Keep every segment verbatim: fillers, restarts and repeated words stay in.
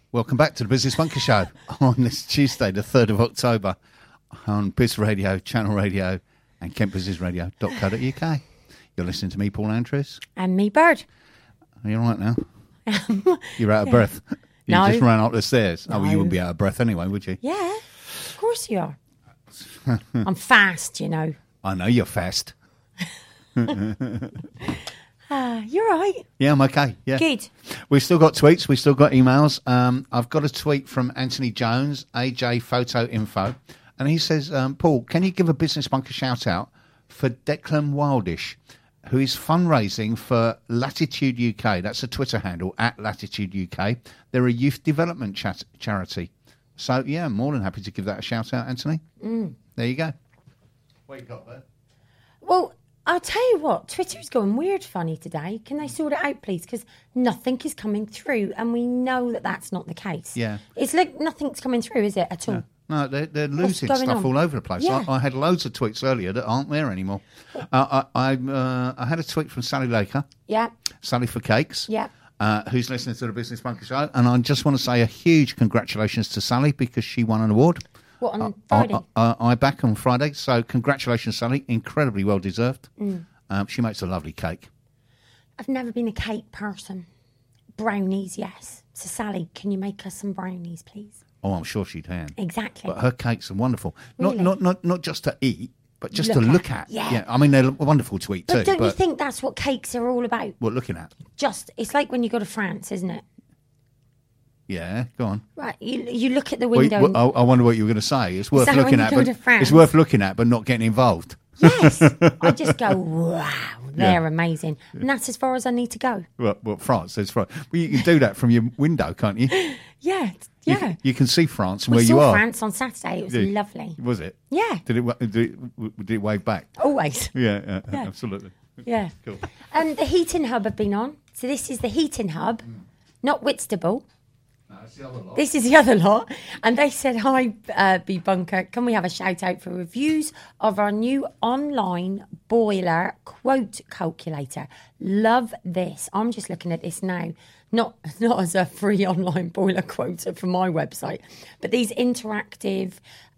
Welcome back to the Business Bunker Show on this Tuesday, the third of October, on Biz Radio, Channel Radio, and kent business radio dot co dot uk. You're listening to me, Paul Andrews. And me, Bird. Are you all right now? You're out of Yeah. breath. You No. just ran up the stairs. Oh, well, you No. wouldn't be out of breath anyway, would you? Yeah, of course you are. I'm fast, you know. I know you're fast. Ah, you're all right. Yeah, I'm okay. Yeah. Good. We've still got tweets. We've still got emails. Um, I've got a tweet from Anthony Jones, A J Photo Info. And he says, um, Paul, can you give a Business Bunker shout out for Declan Wildish, who is fundraising for Latitude U K? That's a Twitter handle, at Latitude U K. They're a youth development chat- charity. So, yeah, I'm more than happy to give that a shout out, Anthony. Mm. There you go. What you got there? Well, I'll tell you what, Twitter's going weird funny today. Can they sort it out, please? Because nothing is coming through, and we know that that's not the case. Yeah. It's like nothing's coming through, is it, at all? Yeah. No, they're, they're What's losing going stuff on? all over the place. Yeah. I, I had loads of tweets earlier that aren't there anymore. Uh, I, I, uh, I had a tweet from Sally Laker, Yeah, Sally for Cakes, yeah. uh, who's listening to the Business Bunker Show. And I just want to say a huge congratulations to Sally because she won an award. What, on I, Friday? I, I, I back on Friday. So congratulations, Sally. Incredibly well deserved. Mm. Um, she makes a lovely cake. I've never been a cake person. Brownies, yes. So, Sally, can you make us some brownies, please? Oh, I'm sure she can. Exactly. But her cakes are wonderful. Really? Not, not, not, not just to eat, but just Look to look at. at. Yeah. I mean, they're wonderful to eat but too. don't but you think that's what cakes are all about? what looking at? Just, it's like when you go to France, isn't it? Yeah, go on. Right, you you look at the Well, window. you- and- I, I wonder what you were going to say. It's worth that when looking you at, go but to France? it's worth looking at, but not getting involved. Yes, I just go, wow, they're Yeah. amazing. And that's as far as I need to go. Well, well France, there's France. Well, you can do that from your window, can't you? Yeah, t- You, yeah. can, you can see France and we where saw you are. France on Saturday. It was Did- lovely. Was it? Yeah, Did it? wa- Did it, did it wave back? always. Yeah, yeah, Yeah. absolutely. Yeah. Cool. Um, the Heating Hub have been on. So this is the Heating Hub, not Whitstable. No, it's the other lot. This is the other lot. And they said, hi, uh, B Bunker, can we have a shout out for reviews of our new online boiler quote calculator? Love this. I'm just looking at this now. Not, not as a free online boiler quota for my website, but these interactive,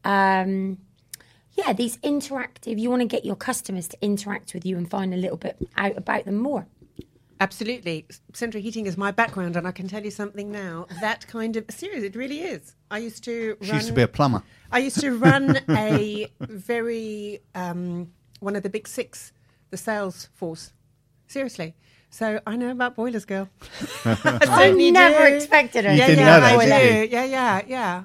um, yeah, these interactive, you want to get your customers to interact with you and find a little bit out about them more. Absolutely. Central heating is my background, and I can tell you something now. That kind of serious, it really is. I used to run. She used to be a plumber. I used to run a very um, one of the big six, the sales force. Seriously. So I know about boilers, girl. I I certainly never do. expected her. You Yeah, didn't yeah, know that, I did do. Yeah, yeah, yeah.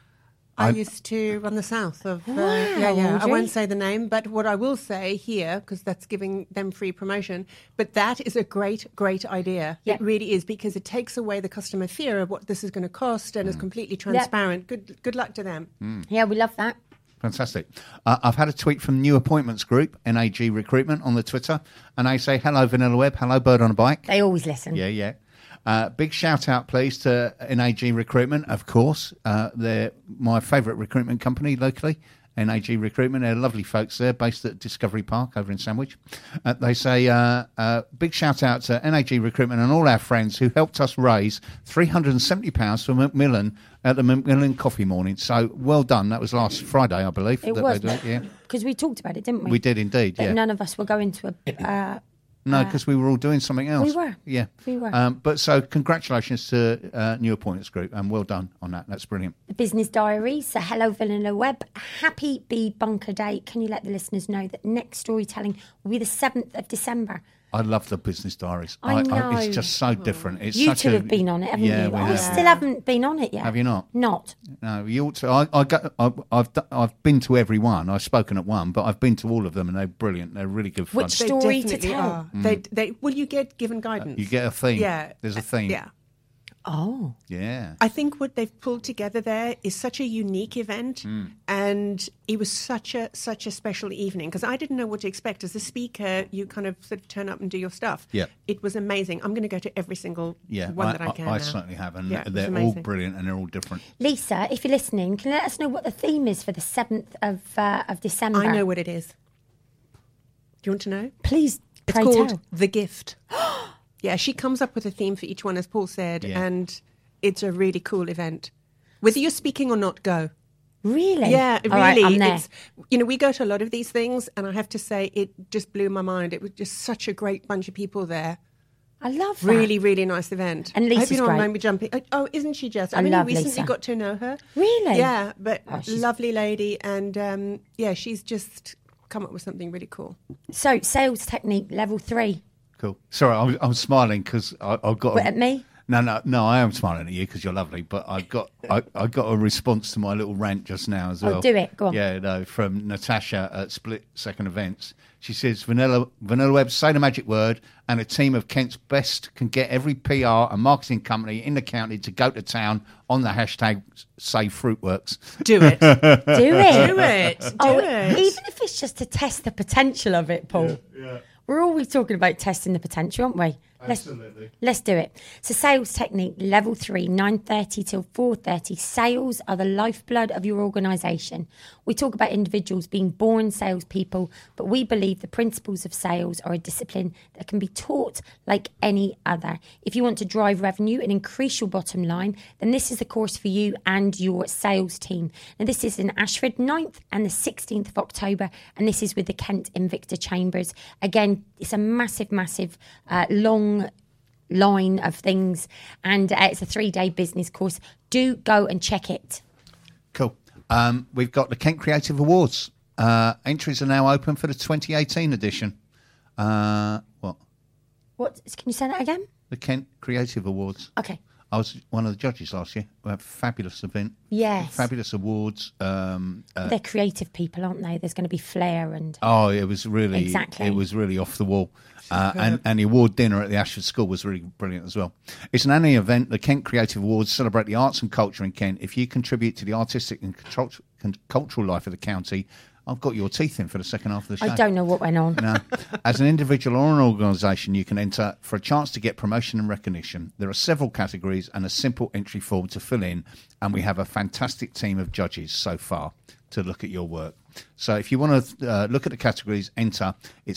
I, I- used to run the south of. Uh, Wow, yeah, yeah. I Audrey. won't say the name, but what I will say here, because that's giving them free promotion, but that is a great, great idea. Yeah. It really is, because it takes away the customer fear of what this is going to cost and is completely transparent. Good, good luck to them. Yeah, we love that. Fantastic. Uh, I've had a tweet from New Appointments Group, N A G Recruitment, on the Twitter, and they say, hello, Vanilla Web, hello, Bird on a Bike. They always listen. Yeah, yeah. Uh, big shout out, please, to N A G Recruitment, of course. Uh, they're my favourite recruitment company locally, N A G Recruitment. They're lovely folks there, based at Discovery Park over in Sandwich. Uh, they say, uh, uh, big shout out to N A G Recruitment and all our friends who helped us raise three hundred seventy pounds for Macmillan at the Macmillan Coffee Morning. So well done. That was last Friday, I believe. It that was, they do it, yeah. because we talked about it, didn't we? We did indeed, But yeah. none of us were going to a. Uh, No, because we were all doing something else. We were. Yeah. We were. Um, but so congratulations to uh, New Appointments Group, and well done on that. That's brilliant. the Business Diary. So, hello, Vanilla Web. Happy B Bunker Day. Can you let the listeners know that next storytelling will be the seventh of December? I love the Business Diaries. I know. it's just so different. It's You such two a, have been on it, haven't yeah, you? we I have. still haven't been on it yet. Have you not? Not. No, you ought to. I, I go, I, I've d- I've been to every one. I've spoken at one, but I've been to all of them, and they're brilliant. They're really good fun. Which They story to definitely tell? are. They, they, well, you get given guidance. You get a theme. Yeah. There's a theme. Yeah. Oh. Yeah. I think what they've pulled together there is such a unique event, Hmm. and it was such a such a special evening, because I didn't know what to expect. As a speaker, you kind of sort of turn up and do your stuff. Yeah. It was amazing. I'm going to go to every single Yeah, one I, that I can. I, I now. certainly have, and Yeah, it was they're all amazing. brilliant, and they're all different. Lisa, if you're listening, can you let us know what the theme is for the seventh of uh, of December? I know what it is. Do you want to know? Please, It's pray called tell. The Gift. Yeah, she comes up with a theme for each one, as Paul said, Yeah. and it's a really cool event. Whether you're speaking or not, go. Really? Yeah, All right, really. I'm there. It's, you know, we go to a lot of these things, and I have to say, it just blew my mind. It was just such a great bunch of people there. I love that. Really, really nice event. And I hope Lisa's you don't great. mind me jumping. Oh, Oh, isn't she just? I I only love recently Lisa. got to know her. Really? Yeah, but Oh, she's- lovely lady, and um, yeah, she's just come up with something really cool. So, sales technique level three. Cool. Sorry, I'm, I'm smiling because I've got. What, A, at me? No, no, no. I am smiling at you because you're lovely, but I got, I, I got a response to my little rant just now as Oh, well. do it. Go on. Yeah, no, from Natasha at Split Second Events. She says, Vanilla, Vanilla Web, say the magic word, and a team of Kent's best can get every P R and marketing company in the county to go to town on the hashtag Say Fruitworks. Do it. Do it. Do it. Do Oh, it. even if it's just to test the potential of it, Paul. Yeah. We're always talking about testing the potential, aren't we? Let's, Absolutely. let's do it. So, sales technique level three, nine thirty till four thirty. Sales are the lifeblood of your organisation. We talk about individuals being born salespeople, but we believe the principles of sales are a discipline that can be taught like any other. If you want to drive revenue and increase your bottom line, then this is the course for you and your sales team. Now, this is in Ashford, ninth and the sixteenth of October, and this is with the Kent Invicta Chambers. Again, it's a massive, massive, uh, long line of things, and uh, it's a three-day business course. Do go and check it. Cool. Um, we've got the Kent Creative Awards. Uh, entries are now open for the twenty eighteen edition. Uh, what? What? Can you say that again? The Kent Creative Awards. Okay. I was one of the judges last year. We had a fabulous event. Yes. Fabulous awards. Um, uh, They're creative people, aren't they? There's going to be flair and oh, it was really, Exactly. it was really off the wall. Uh, and, and the award dinner at the Ashford School was really brilliant as well. It's an annual event. The Kent Creative Awards celebrate the arts and culture in Kent. If you contribute to the artistic and cultu- con- cultural life of the county, I've got your teeth in for the second half of the show. I don't know what went on. No. As an individual or an organisation, you can enter for a chance to get promotion and recognition. There are several categories and a simple entry form to fill in, and we have a fantastic team of judges so far to look at your work. So if you want to uh, look at the categories, enter. It's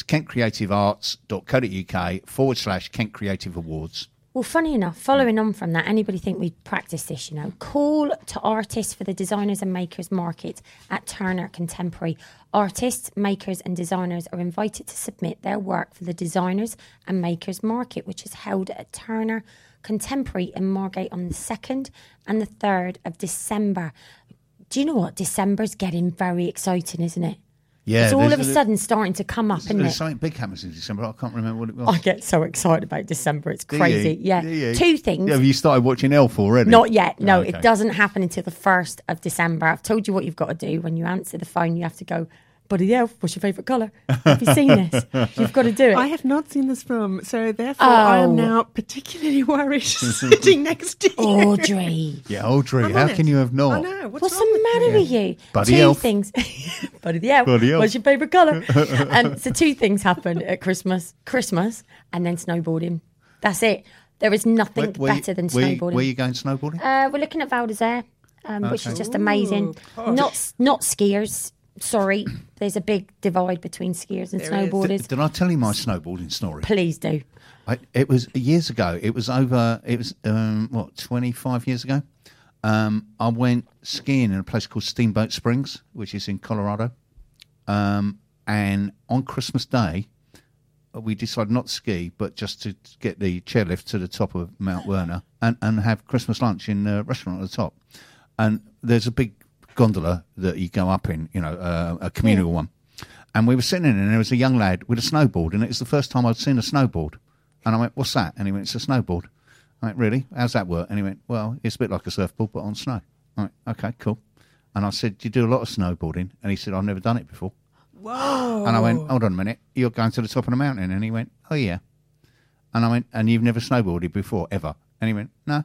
kentcreativearts.co.uk forward slash Kent Creative Awards. Well, funny enough, following on from that, anybody think we'd practice this, you know? Call to artists for the Designers and Makers Market at Turner Contemporary. Artists, makers and designers are invited to submit their work for the Designers and Makers Market, which is held at Turner Contemporary in Margate on the second and the third of December. Do you know what? December's getting very exciting, isn't it? Yeah, It's all of a there's- sudden starting to come up, isn't There's it? something big happens in December. I can't remember what it was. I get so excited about December. It's Do crazy. you? Yeah. Do you? Two things. Yeah, have you started watching Elf already? Not yet. No, Oh, okay. it doesn't happen until the first of December. I've told you what you've got to do. When you answer the phone, you have to go, Buddy the Elf, what's your favourite colour? Have you seen this? You've got to do it. I have not seen this film, so therefore I Oh. am now particularly worried sitting next to you. Audrey. Yeah, Audrey, I'm how honest. can you have not? I know. What's, What's wrong the with matter you? with you? Buddy two Elf. things. Buddy the Elf. Buddy Elf. What's your favourite colour? um, so two things happen at Christmas. Christmas and then snowboarding. That's it. There is nothing Where- where you- better than where you- snowboarding. Where are you going snowboarding? Uh, we're looking at Val d'Isere, um, which is Okay. just amazing. Ooh, posh. Not not skiers. Sorry, there's a big divide between skiers and There is. snowboarders. Did I tell you my snowboarding story? Please do. I, it was years ago. It was over. It was um, what twenty-five years ago. Um, I went skiing in a place called Steamboat Springs, which is in Colorado. Um, and on Christmas Day, we decided not to ski, but just to get the chairlift to the top of Mount Werner and, and have Christmas lunch in a restaurant at the top. And there's a big gondola that you go up in, you know, uh, a communal one. And we were sitting in it, and there was a young lad with a snowboard, and it was the first time I'd seen a snowboard. And I went, "What's that?" And he went, "It's a snowboard." I went, "Really? How's that work?" And he went, "Well, it's a bit like a surfboard, but on snow." I went, "Okay, cool." And I said, "Do you do a lot of snowboarding?" And he said, "I've never done it before." Whoa. And I went, "Hold on a minute, you're going to the top of the mountain?" And he went, "Oh, yeah." And I went, "And you've never snowboarded before, ever?" And he went, "No."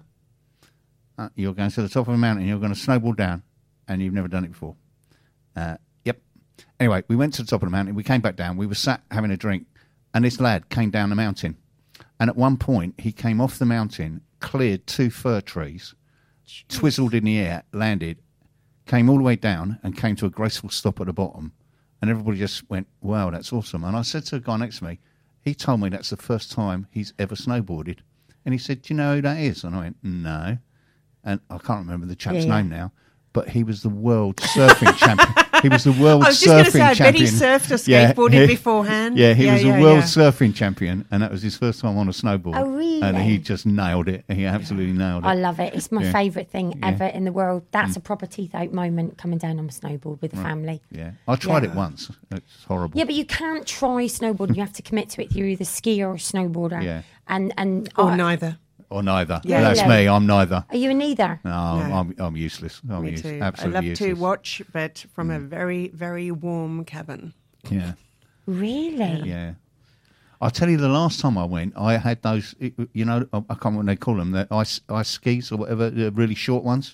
Uh, you're going to the top of a mountain, you're going to snowboard down, and you've never done it before. Uh, yep. Anyway, we went to the top of the mountain, we came back down, we were sat having a drink, and this lad came down the mountain. And at one point, he came off the mountain, cleared two fir trees, Jeez. twizzled in the air, landed, came all the way down, and came to a graceful stop at the bottom. And everybody just went, "Wow, that's awesome." And I said to the guy next to me, he told me that's the first time he's ever snowboarded. And he said, "Do you know who that is?" And I went, "No." and I can't remember the chap's Yeah, yeah. name now, but he was the world surfing champion. He was the world I was just going to surfing say, I bet champion. he surfed or Yeah, skateboarded he- beforehand. Yeah, he Yeah, was yeah, a world yeah. surfing champion, and that was his first time on a snowboard. Oh, really? And he just nailed it. He absolutely nailed it. I love it. It's my Yeah. favourite thing Yeah. ever in the world. That's a proper teeth out moment coming down on a snowboard with the family. Yeah, I tried Yeah. it once. It's horrible. Yeah, but you can't try snowboarding. You have to commit to it. You're either skier or snowboarder. Yeah. And and Or I- neither. Or neither. Yeah. That's Really? me. I'm neither. Are you a neither? No, No. I'm, I'm useless. I'm Me use- too. absolutely I love useless. to watch, but from a very, very warm cabin. Yeah, Really? yeah. I'll tell you, the last time I went, I had those, you know, I can't remember what they call them, the ice, ice skis or whatever, the really short ones.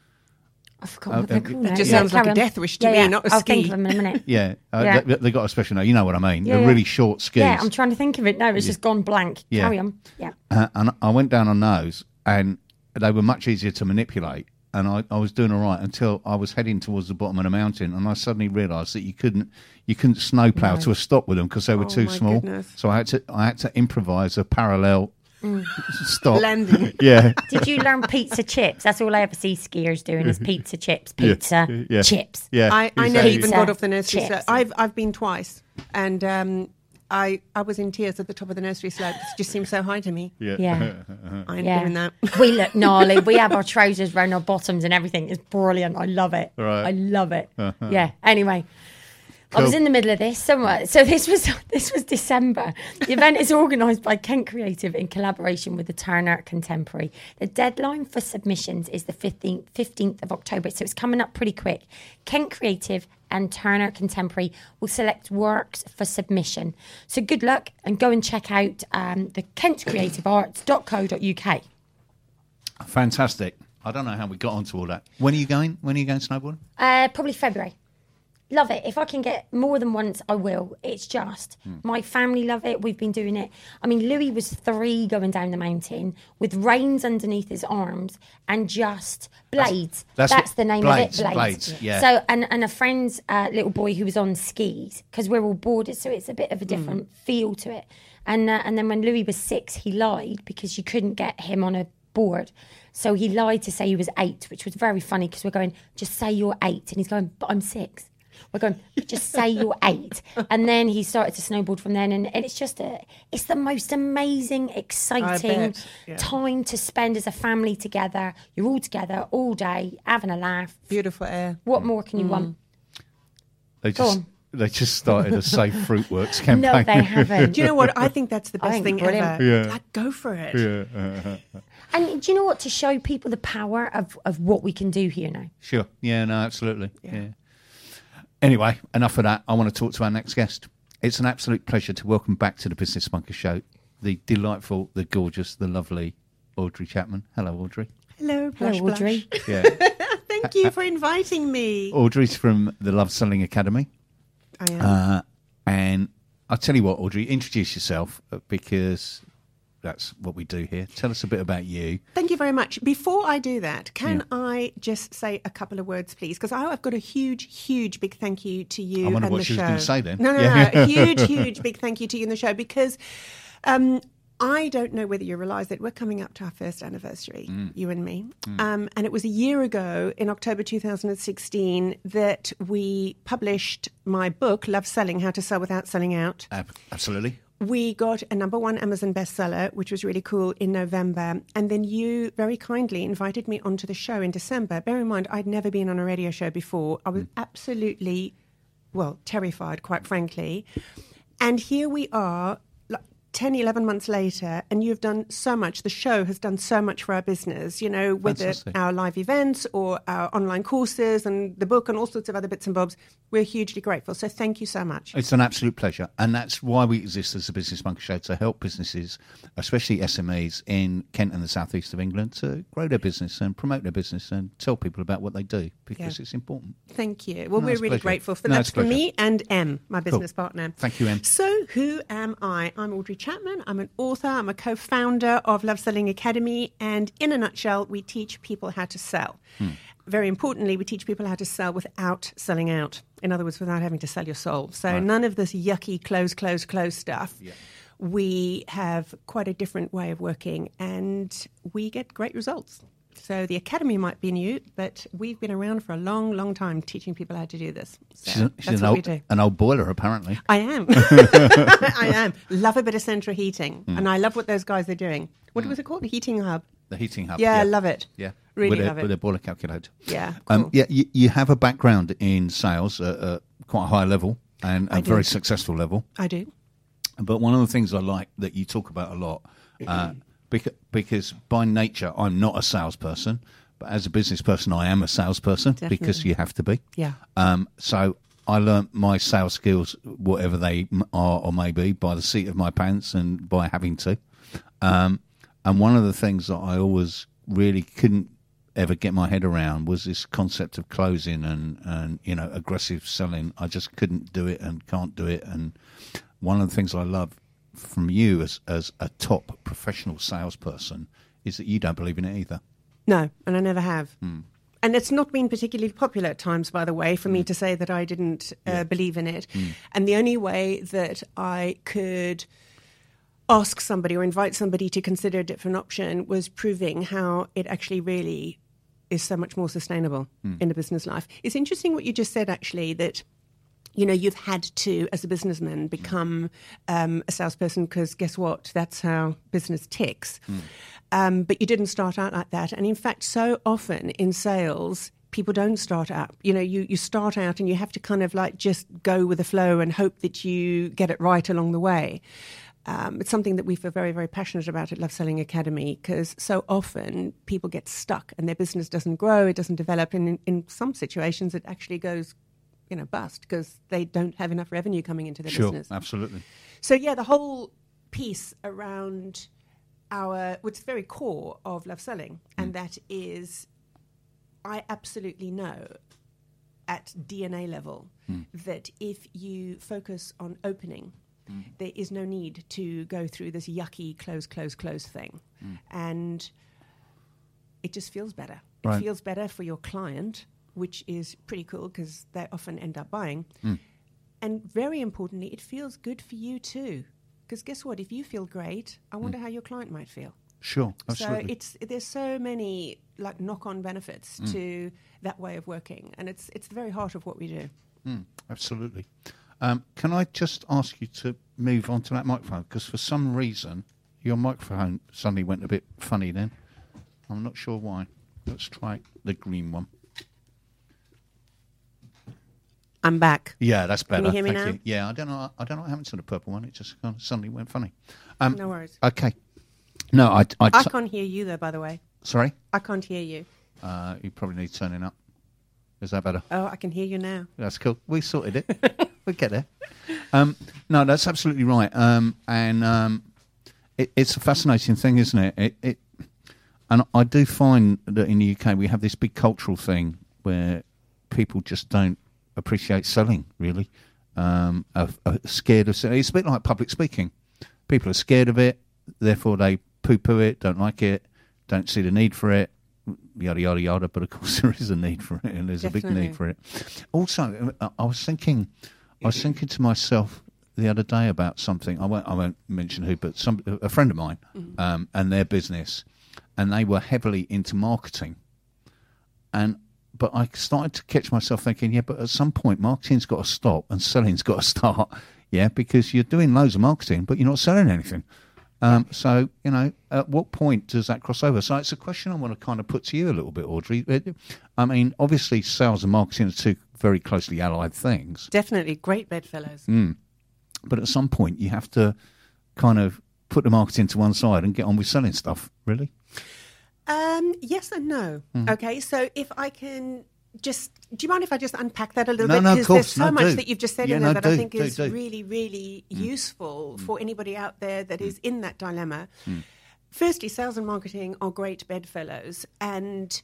I forgot Oh, what they're uh, called. That now. just Yeah, sounds like carry a on. death wish to yeah, me, yeah. not a I'll ski. think of them in a minute. Yeah, uh, Yeah. They, they got a special name. You know what I mean? Yeah, They're yeah. really short skis. Yeah, I'm trying to think of it. No, it's just gone blank. Yeah. Carry on. Yeah. Uh, and I went down on those, and they were much easier to manipulate. And I, I was doing all right until I was heading towards the bottom of the mountain, and I suddenly realised that you couldn't you couldn't snowplow to a stop with them because they were Oh, too my small. goodness. So I had to I had to improvise a parallel stop. Landing. Yeah, Did you learn pizza chips? That's all I ever see skiers doing is pizza chips. Pizza yeah. chips. yeah. I, I never exactly. even Pizza got off the nursery chips. slope. I've I've been twice, and um, I I was in tears at the top of the nursery slope. It just seemed so high to me. Yeah. Yeah. I ain't Yeah. doing that. We look gnarly. We have our trousers round our bottoms and everything. It's brilliant. I love it. Right. I love it. Yeah. Anyway. I was Cool. in the middle of this somewhere. So this was this was December. The event is organised by Kent Creative in collaboration with the Turner Contemporary. The deadline for submissions is the fifteenth, fifteenth of October, so it's coming up pretty quick. Kent Creative and Turner Contemporary will select works for submission. So good luck and go and check out um, the kent creative arts dot co dot uk. Fantastic. I don't know how we got onto all that. When are you going? When are you going snowboarding? Uh, probably February. Love it. If I can get more than once, I will. It's just my family love it. We've been doing it. I mean, Louis was three going down the mountain with reins underneath his arms and just blades. That's- That's, that's the name blades, of it. blades, yeah. So and and a friend's uh, little boy who was on skis because we're all boarded, so it's a bit of a different feel to it. And uh, and then when Louis was six, he lied because you couldn't get him on a board. So he lied to say he was eight, which was very funny because we're going, just say you're eight, and he's going, but I'm six. We're going, just say you're eight. And then he started to snowboard from then. And, and it's just, a, it's the most amazing, exciting bet, yeah. time to spend as a family together. You're all together all day, having a laugh. Beautiful air. What more can you want? They Go just on. they just started a Safe Fruitworks campaign. No, they haven't. Do you know what? I think that's the I best think thing brilliant. ever. Yeah. Like, go for it. And do you know what? To show people the power of, of what we can do here now. Sure. Yeah, no, absolutely. Yeah. Anyway, enough of that. I want to talk to our next guest. It's an absolute pleasure to welcome back to the Business Bunker Show the delightful, the gorgeous, the lovely Audrey Chapman. Hello, Audrey. Hello, blush, Hello, Audrey. blush. Yeah. Thank you for inviting me. Audrey's from the Love Selling Academy. I am. Uh, and I'll tell you what, Audrey, introduce yourself uh, because that's what we do here. Tell us a bit about you. Thank you very much. Before I do that, can Yeah. I just say a couple of words, please? Because I've got a huge, huge big thank you to you I wonder and what the she was show. gonna say then. No, no, Yeah. no. huge, huge, big thank you to you and the show because um, I don't know whether you realise that we're coming up to our first anniversary, Mm. you and me. Um, and it was a year ago, in October two thousand sixteen, that we published my book, Love Selling, How to Sell Without Selling Out. Ab- absolutely. We got a number one Amazon bestseller, which was really cool, in November. And then you very kindly invited me onto the show in December. Bear in mind, I'd never been on a radio show before. I was absolutely, well, terrified, quite frankly. And here we are, like ten, eleven months later, and you've done so much. The show has done so much for our business, you know, whether Fantastic. our live events or our online courses and the book and all sorts of other bits and bobs. We're hugely grateful. So thank you so much. It's an absolute pleasure. And that's why we exist as a Business Bunker Show, to help businesses, especially S M Es in Kent and the southeast of England, to grow their business and promote their business and tell people about what they do because Yeah. it's important. Thank you. Well, No, we're it's a really pleasure. grateful for No, that. it's a For pleasure. me and Em, my business partner. Thank you, Em. So, who am I? I'm Audrey Chapman. I'm an author. I'm a co-founder of Love Selling Academy. And in a nutshell, we teach people how to sell. Hmm. Very importantly, we teach people how to sell without selling out. In other words, without having to sell your soul. So none of this yucky close, close, close stuff. Yeah. We have quite a different way of working and we get great results. So the academy might be new, but we've been around for a long, long time teaching people how to do this. So She's, a- she's that's an, what we old, do. an old boiler, apparently. I am. I am. Love a bit of central heating. Mm. And I love what those guys are doing. What was it called? The heating hub. The heating hub. Yeah, I love it. Yeah, Really with a, love it. with a boiler calculator. Yeah, Um, cool. yeah, you, you have a background in sales at a quite a high level and a I do. very successful level. I do. But one of the things I like that you talk about a lot, uh, because, because by nature I'm not a salesperson, but as a business person I am a salesperson because Definitely. you have to be. Yeah. Um, so I learnt my sales skills, whatever they m- are or may be, by the seat of my pants and by having to. Um, and one of the things that I always really couldn't ever get my head around was this concept of closing and, and you know, aggressive selling. I just couldn't do it and can't do it. And one of the things I love from you as, as a top professional salesperson is that you don't believe in it either. No, and I never have. Hmm. And it's not been particularly popular at times, by the way, for me to say that I didn't uh, believe in it. And the only way that I could ask somebody or invite somebody to consider a different option was proving how it actually really is so much more sustainable in a business life. It's interesting what you just said, actually, that you know, you've had to, as a businessman, become um, a salesperson because guess what? That's how business ticks. Mm. Um, but you didn't start out like that. And in fact, so often in sales, people don't start out. You know, you, you start out and you have to kind of like just go with the flow and hope that you get it right along the way. Um, it's something that we feel very, very passionate about at Love Selling Academy because so often people get stuck and their business doesn't grow, it doesn't develop. And in, in some situations, it actually goes you know, bust because they don't have enough revenue coming into their Sure, business. absolutely. So, yeah, the whole piece around our, what's very core of Love Selling, and that is, I absolutely know at D N A level mm. that if you focus on opening, mm. there is no need to go through this yucky close, close, close thing. Mm. And it just feels better. Right. It feels better for your client, which is pretty cool because they often end up buying. Mm. And very importantly, it feels good for you too. Because guess what? If you feel great, I wonder mm. how your client might feel. Sure, absolutely. So it's there's so many like knock-on benefits mm. to that way of working. And it's it's the very heart of what we do. Mm, absolutely. Um, can I just ask you to move on to that microphone? Because for some reason, your microphone suddenly went a bit funny then. I'm not sure why. Let's try the green one. I'm back. Yeah, that's better. Can you hear me Thank now? you. Yeah, I don't know. I don't know what happened to the purple one. It just kind of suddenly went funny. Um, no worries. Okay. No, I. I, I can't hear you though. By the way. Sorry. I can't hear you. Uh, you probably need turning up. Is that better? Oh, I can hear you now. That's cool. We sorted it. We'll get there. Um, no, that's absolutely right. Um, and um, it, it's a fascinating thing, isn't it? It, it? And I do find that in the U K we have this big cultural thing where people just don't appreciate selling, really. Um, are, are scared of selling. It's a bit like public speaking. People are scared of it, therefore they poo-poo it, don't like it, don't see the need for it, yada, yada, yada. But, of course, there is a need for it, and there's Definitely. a big need for it. Also, I was thinking... I was thinking to myself the other day about something. I won't, I won't mention who, but some a friend of mine mm-hmm. um, and their business, and they were heavily into marketing. And but I started to catch myself thinking, yeah, but at some point, marketing's got to stop and selling's got to start. Yeah, because you're doing loads of marketing, but you're not selling anything. Um, so you know, at what point does that cross over? So it's a question I want to kind of put to you a little bit, Audrey. I mean, obviously, sales and marketing are two very closely allied things. Definitely. Great bedfellows. Mm. But at some point, you have to kind of put the marketing to one side and get on with selling stuff, really? Um, yes and no. Mm. Okay, so if I can just... Do you mind if I just unpack that a little no, bit? No, because of course. there's so no, much do. that you've just said yeah, in there no, that do, I think do, is do. really, really mm. useful mm. for anybody out there that mm. is in that dilemma. Mm. Firstly, sales and marketing are great bedfellows, and...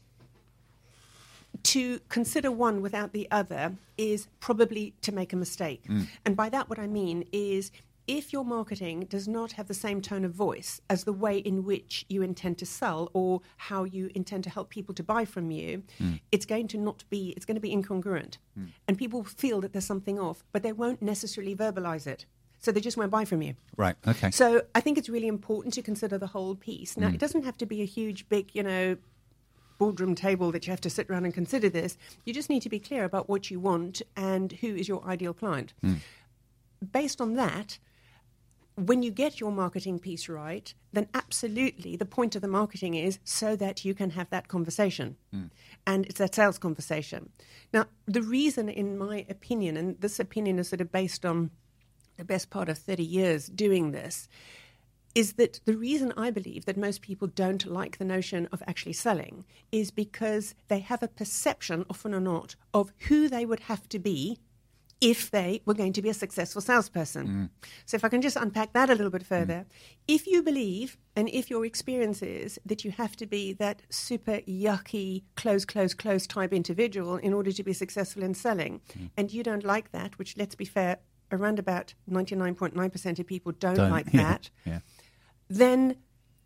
to consider one without the other is probably to make a mistake. Mm. And by that, what I mean is if your marketing does not have the same tone of voice as the way in which you intend to sell or how you intend to help people to buy from you, mm. it's going to not be, it's going to be incongruent. Mm. And people feel that there's something off, but they won't necessarily verbalize it. So they just won't buy from you. Right, okay. So I think it's really important to consider the whole piece. Now, mm. it doesn't have to be a huge, big, you know, boardroom table that you have to sit around and consider this. You just need to be clear about what you want and who is your ideal client. Mm. Based on that, when you get your marketing piece right, then absolutely the point of the marketing is so that you can have that conversation. Mm. And it's that sales conversation. Now, the reason, in my opinion, and this opinion is sort of based on the best part of thirty years doing this, is that the reason I believe that most people don't like the notion of actually selling is because they have a perception, often or not, of who they would have to be if they were going to be a successful salesperson. Mm. So if I can just unpack that a little bit further, mm. if you believe and if your experience is that you have to be that super yucky, close, close, close type individual in order to be successful in selling, mm. and you don't like that, which, let's be fair, around about ninety-nine point nine percent of people don't, don't like yeah. that, yeah. then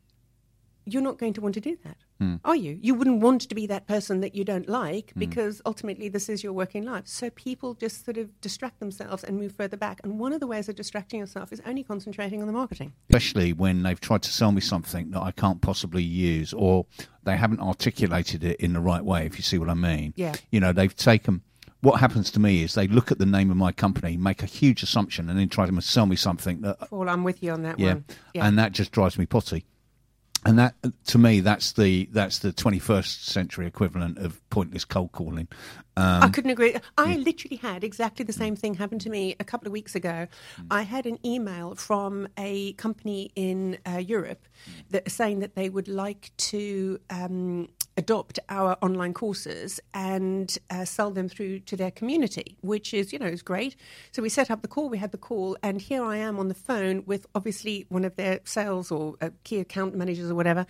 you're not going to want to do that. Mm. Are you? You wouldn't want to be that person that you don't like because mm. ultimately this is your working life. So people just sort of distract themselves and move further back. And one of the ways of distracting yourself is only concentrating on the marketing. Especially when they've tried to sell me something that I can't possibly use, or they haven't articulated it in the right way, if you see what I mean. Yeah. You know, they've taken... What happens to me is they look at the name of my company, make a huge assumption, and then try to sell me something that... Well, I'm with you on that yeah, one. Yeah. And that just drives me potty. And that, to me, that's the that's the twenty-first century equivalent of pointless cold calling. Um, I couldn't agree. I yeah. literally had exactly the same thing happen to me a couple of weeks ago. Mm. I had an email from a company in uh, Europe that saying that they would like to um, adopt our online courses and uh, sell them through to their community, which is, you know, is great. So we set up the call, we had the call, and here I am on the phone with obviously one of their sales or uh, key account managers or whatever.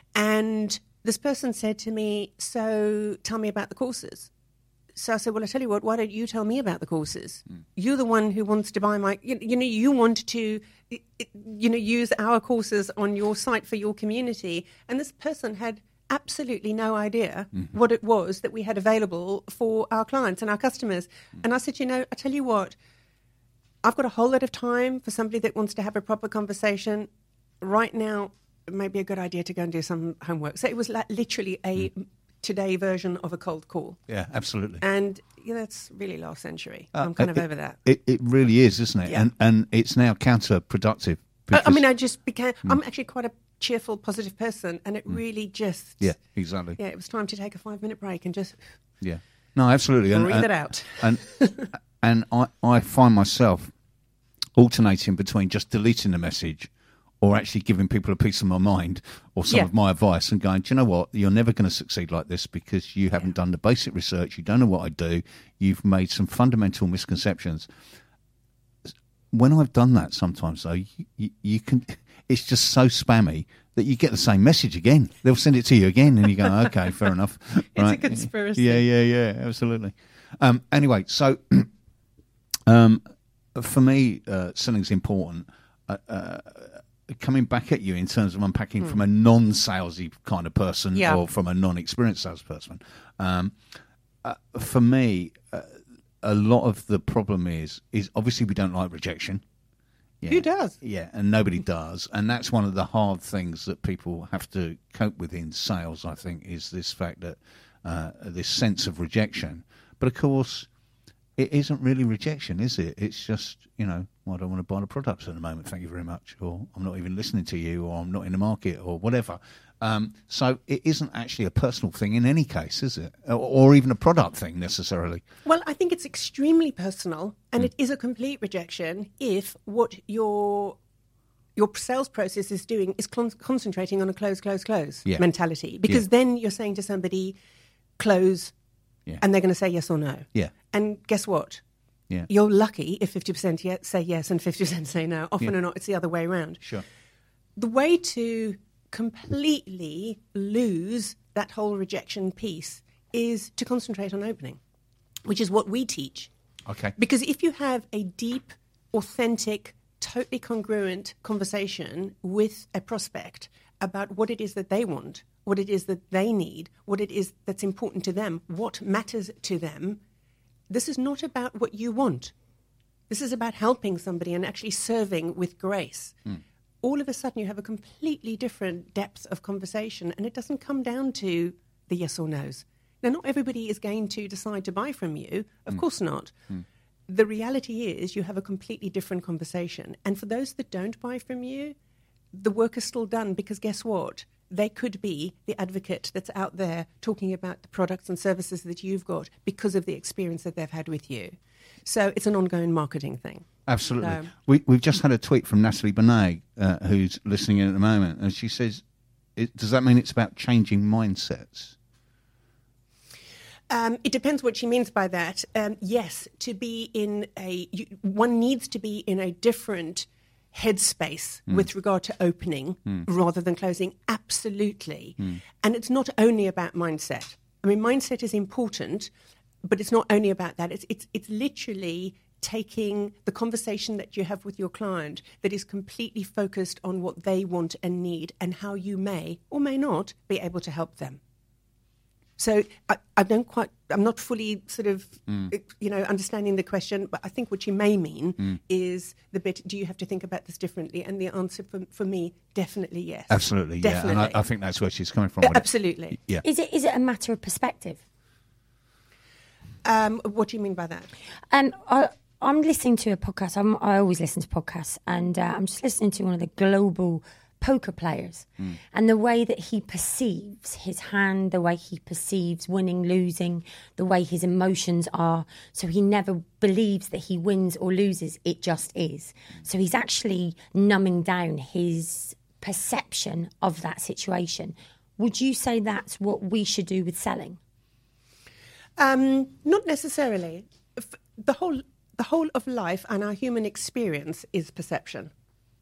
And this person said to me, so tell me about the courses. So I said, well, I tell you what, why don't you tell me about the courses? Mm. You're the one who wants to buy my, you, you know, you want to, you know, use our courses on your site for your community. And this person had absolutely no idea mm-hmm. what it was that we had available for our clients and our customers. Mm. And I said, you know, I tell you what, I've got a whole lot of time for somebody that wants to have a proper conversation. Right now, it might be a good idea to go and do some homework. So it was like literally a mm. today version of a cold call. Yeah, absolutely. And you know, it's really last century. Uh, I'm kind it, of over that. It, it really is, isn't it? Yeah. And and it's now counterproductive. I, I mean, I just became, mm. I'm actually quite a cheerful, positive person, and it mm. really just... Yeah, exactly. Yeah, it was time to take a five-minute break and just... Yeah. No, absolutely. And, breathe and, it out. And, and I, I find myself alternating between just deleting the message or actually giving people a piece of my mind or some yeah. of my advice and going, do you know what, you're never going to succeed like this because you haven't yeah. done the basic research, you don't know what I do, you've made some fundamental misconceptions. When I've done that sometimes, though, you, you, you can... It's just so spammy that you get the same message again. They'll send it to you again and you go, okay, fair enough. It's right. a conspiracy. Yeah, yeah, yeah, absolutely. Um, anyway, so um, for me, uh, selling's important. Uh, uh, coming back at you in terms of unpacking hmm. from a non-salesy kind of person yeah. or from a non-experienced salesperson, um, uh, for me, uh, a lot of the problem is is obviously we don't like rejection. Yeah. Who does? Yeah, and nobody does. And that's one of the hard things that people have to cope with in sales, I think, is this fact that uh, this sense of rejection. But, of course, it isn't really rejection, is it? It's just, you know, well, I don't want to buy the products at the moment, thank you very much, or I'm not even listening to you, or I'm not in the market, or whatever. Um, so it isn't actually a personal thing in any case, is it? Or, or even a product thing necessarily. Well, I think it's extremely personal, and mm. it is a complete rejection if what your your sales process is doing is con- concentrating on a close, close, close yeah. mentality. Because yeah. then you're saying to somebody, close, yeah. and they're going to say yes or no. Yeah. And guess what? Yeah. You're lucky if fifty percent ye- say yes and fifty percent say no. Often yeah. or not, it's the other way around. Sure. The way to completely lose that whole rejection piece is to concentrate on opening, which is what we teach. Okay. Because if you have a deep, authentic, totally congruent conversation with a prospect about what it is that they want, what it is that they need, what it is that's important to them, what matters to them, this is not about what you want. This is about helping somebody and actually serving with grace. Mm. All of a sudden you have a completely different depth of conversation, and it doesn't come down to the yes or no's. Now, not everybody is going to decide to buy from you. Of mm. course not. Mm. The reality is you have a completely different conversation. And for those that don't buy from you, the work is still done, because guess what? They could be the advocate that's out there talking about the products and services that you've got because of the experience that they've had with you. So it's an ongoing marketing thing. Absolutely. So, we, we've just had a tweet from Natalie Bonet, uh, who's listening in at the moment, and she says, it, does that mean it's about changing mindsets? Um, it depends what she means by that. Um, yes, to be in a... You, one needs to be in a different headspace mm. with regard to opening mm. rather than closing. Absolutely. Mm. And it's not only about mindset. I mean, mindset is important, but it's not only about that. It's it's it's literally taking the conversation that you have with your client that is completely focused on what they want and need and how you may or may not be able to help them. So I, I don't quite, I'm not fully sort of, mm. you know, understanding the question, but I think what you may mean mm. is the bit, do you have to think about this differently? And the answer for, for me, definitely yes. Absolutely, definitely. yeah. And I, I think that's where she's coming from. Uh, absolutely. It. Yeah. Is it is it a matter of perspective? Um, what do you mean by that? Um, I, I'm listening to a podcast. I'm, I always listen to podcasts, and uh, I'm just listening to one of the global poker players, mm. and the way that he perceives his hand, the way he perceives winning, losing, the way his emotions are. So he never believes that he wins or loses. It just is. So he's actually numbing down his perception of that situation. Would you say that's what we should do with selling? Um, not necessarily. The whole the whole of life and our human experience is perception.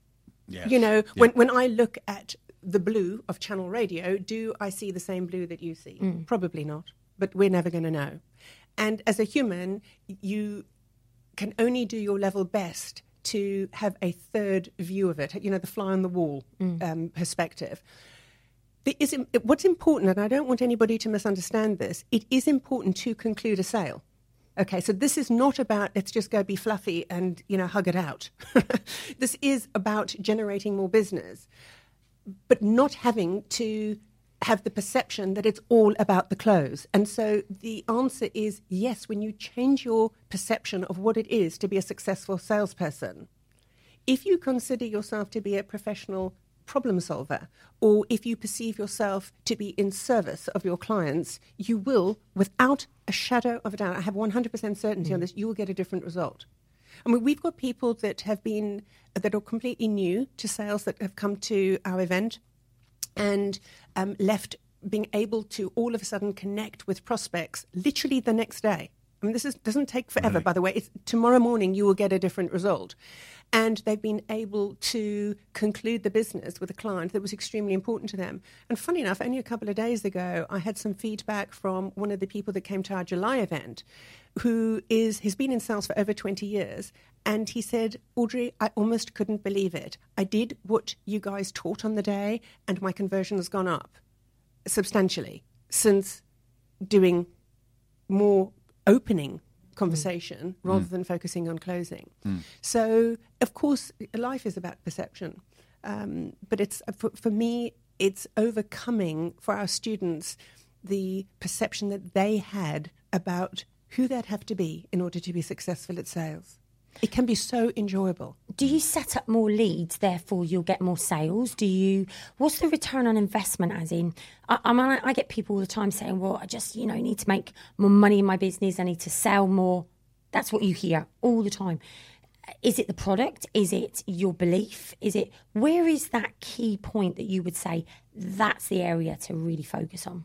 Yes. You know, yeah. when, when I look at the blue of Channel Radio, do I see the same blue that you see? Mm. Probably not, but we're never going to know. And as a human, you can only do your level best to have a third view of it, you know, the fly on the wall mm. um, perspective. There is, what's important, and I don't want anybody to misunderstand this, it is important to conclude a sale. Okay, so this is not about let's just go be fluffy and, you know, hug it out. This is about generating more business, but not having to have the perception that it's all about the close. And so the answer is yes, when you change your perception of what it is to be a successful salesperson, if you consider yourself to be a professional problem solver, or if you perceive yourself to be in service of your clients, you will, without a shadow of a doubt, I have one hundred percent certainty mm. on this, you will get a different result. I mean, we've got people that have been, that are completely new to sales that have come to our event and um, left being able to all of a sudden connect with prospects literally the next day. I mean, this is, doesn't take forever, really? By the way. It's, tomorrow morning you will get a different result. And they've been able to conclude the business with a client that was extremely important to them. And funny enough, only a couple of days ago, I had some feedback from one of the people that came to our July event, who is has been in sales for over twenty years. And he said, Audrey, I almost couldn't believe it. I did what you guys taught on the day, and my conversion has gone up substantially since doing more opening conversation mm. rather mm. than focusing on closing. Mm. So, of course, life is about perception. Um, but it's for, for me, it's overcoming for our students the perception that they had about who they'd have to be in order to be successful at sales. It can be so enjoyable. Do you set up more leads, therefore you'll get more sales? Do you? What's the return on investment? As in, I, I, mean, I get people all the time saying, "Well, I just, you know, need to make more money in my business. I need to sell more." That's what you hear all the time. Is it the product? Is it your belief? Is it where is that key point that you would say that's the area to really focus on?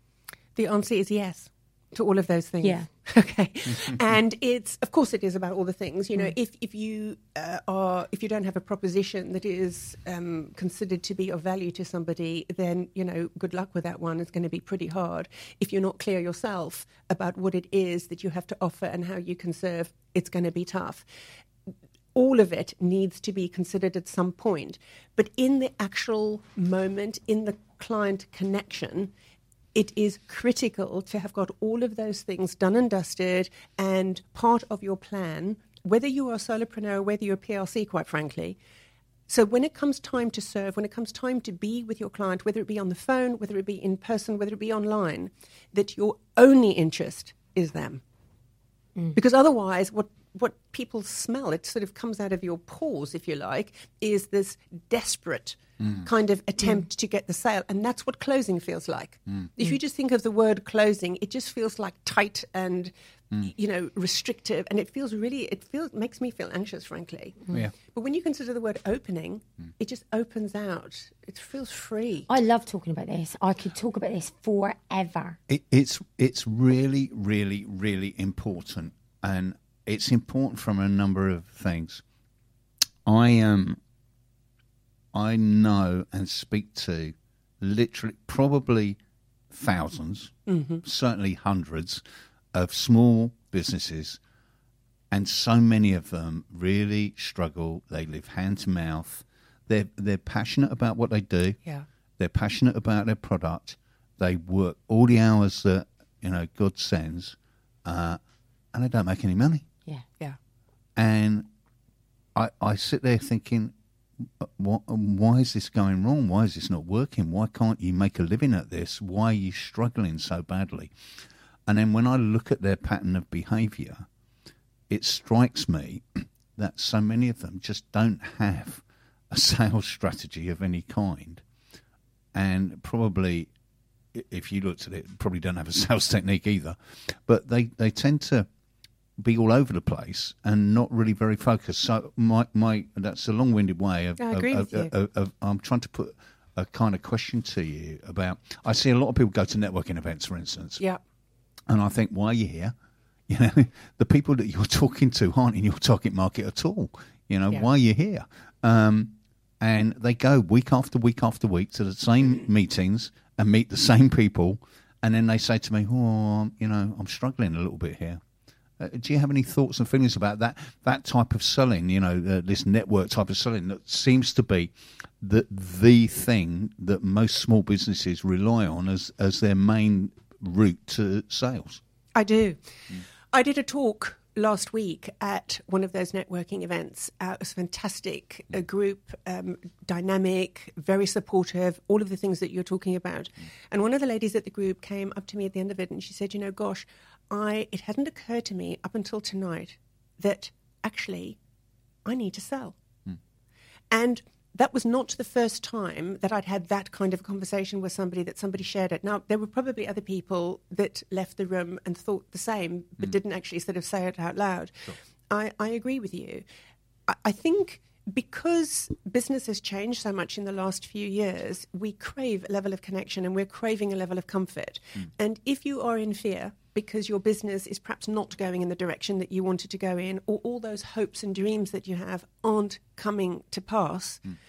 The answer is yes to all of those things. Yeah. Okay. And it's, of course, it is about all the things. You know, mm. if if you uh, are, if you don't have a proposition that is um, considered to be of value to somebody, then, you know, good luck with that one. It's going to be pretty hard. If you're not clear yourself about what it is that you have to offer and how you can serve, it's going to be tough. All of it needs to be considered at some point. But in the actual moment, in the client connection, it is critical to have got all of those things done and dusted and part of your plan, whether you are a solopreneur, whether you're a P L C, quite frankly, So when it comes time to serve, when it comes time to be with your client, whether it be on the phone, whether it be in person, whether it be online, that your only interest is them. Mm. Because otherwise, what, what people smell, it sort of comes out of your pores, if you like, is this desperate mm. kind of attempt mm. to get the sale. And that's what closing feels like. Mm. If you just think of the word closing, it just feels like tight and... Mm. you know, restrictive, and it feels really, it feels makes me feel anxious, frankly. Mm. Yeah. But when you consider the word opening, mm. it just opens out. It feels free. I love talking about this. I could talk about this forever. It, it's it's really, really, really important, and it's important from a number of things. I um, I know and speak to literally probably thousands, mm-hmm. certainly hundreds, of small businesses, and so many of them really struggle. They live hand to mouth. They're they're passionate about what they do. Yeah, they're passionate about their product. They work all the hours that you know God sends, uh, and they don't make any money. Yeah, yeah. And I I sit there thinking, what, why is this going wrong? Why is this not working? Why can't you make a living at this? Why are you struggling so badly? And then when I look at their pattern of behaviour, it strikes me that so many of them just don't have a sales strategy of any kind. And probably, if you looked at it, probably don't have a sales technique either. But they, they tend to be all over the place and not really very focused. So my, my that's a long-winded way of, I agree of, with of, you. of, of I'm trying to put a kind of question to you about, I see a lot of people go to networking events, for instance. Yeah. And I think, why are you here? You know, the people that you're talking to aren't in your target market at all. You know, yeah. why are you here? Um, and they go week after week after week to the same meetings and meet the same people. And then they say to me, oh, you know, I'm struggling a little bit here. Uh, do you have any thoughts and feelings about that that type of selling, you know, uh, this network type of selling that seems to be the, the thing that most small businesses rely on as, as their main route to sales? I do. Mm. I did a talk last week at one of those networking events. Uh, it was fantastic. A group, um, dynamic, very supportive, all of the things that you're talking about. Mm. And one of the ladies at the group came up to me at the end of it and she said, you know, gosh, I it hadn't occurred to me up until tonight that actually I need to sell. Mm. And that was not the first time that I'd had that kind of conversation with somebody, that somebody shared it. Now, there were probably other people that left the room and thought the same, but mm. didn't actually sort of say it out loud. Sure. I, I agree with you. I, I think because business has changed so much in the last few years, we crave a level of connection and we're craving a level of comfort. Mm. And if you are in fear because your business is perhaps not going in the direction that you wanted to go in, or all those hopes and dreams that you have aren't coming to pass, mm.